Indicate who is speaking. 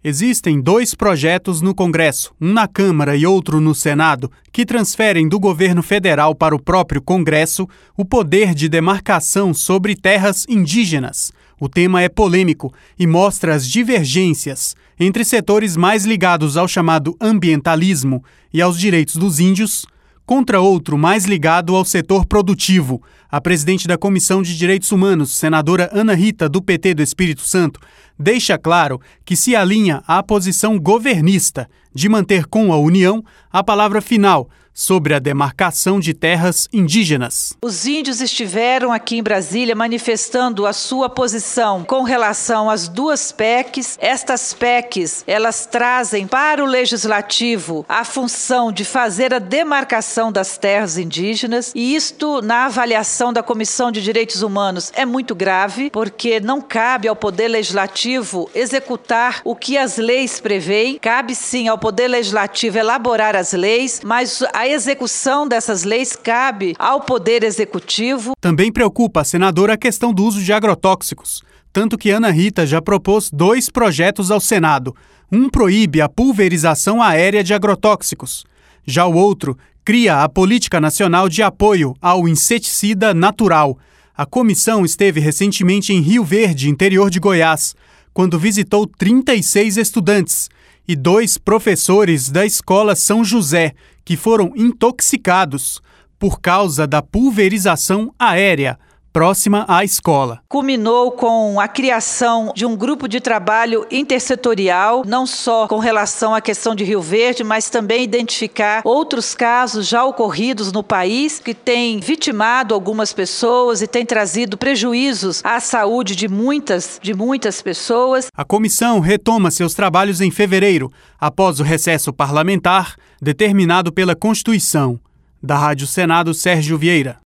Speaker 1: Existem 2 projetos no Congresso, um na Câmara e outro no Senado, que transferem do governo federal para o próprio Congresso o poder de demarcação sobre terras indígenas. O tema é polêmico e mostra as divergências entre setores mais ligados ao chamado ambientalismo e aos direitos dos índios, contra outro mais ligado ao setor produtivo. A presidente da Comissão de Direitos Humanos, senadora Ana Rita, do PT do Espírito Santo, deixa claro que se alinha à posição governista de manter com a União a palavra final sobre a demarcação de terras indígenas.
Speaker 2: Os índios estiveram aqui em Brasília manifestando a sua posição com relação às 2 PECs. Estas PECs, elas trazem para o Legislativo a função de fazer a demarcação das terras indígenas, e isto, na avaliação da Comissão de Direitos Humanos, é muito grave, porque não cabe ao Poder Legislativo executar o que as leis prevêem. Cabe sim ao Poder Legislativo elaborar as leis, mas a execução dessas leis cabe ao Poder Executivo.
Speaker 1: Também preocupa a senadora a questão do uso de agrotóxicos, tanto que Ana Rita já propôs 2 projetos ao Senado. Um proíbe a pulverização aérea de agrotóxicos. Já o outro cria a Política Nacional de Apoio ao Inseticida Natural. A comissão esteve recentemente em Rio Verde, interior de Goiás, quando visitou 36 estudantes e 2 professores da Escola São José, que foram intoxicados por causa da pulverização aérea próxima à escola.
Speaker 2: Culminou com a criação de um grupo de trabalho intersetorial, não só com relação à questão de Rio Verde, mas também identificar outros casos já ocorridos no país que têm vitimado algumas pessoas e têm trazido prejuízos à saúde de muitas pessoas.
Speaker 1: A comissão retoma seus trabalhos em fevereiro, após o recesso parlamentar determinado pela Constituição. Da Rádio Senado, Sérgio Vieira.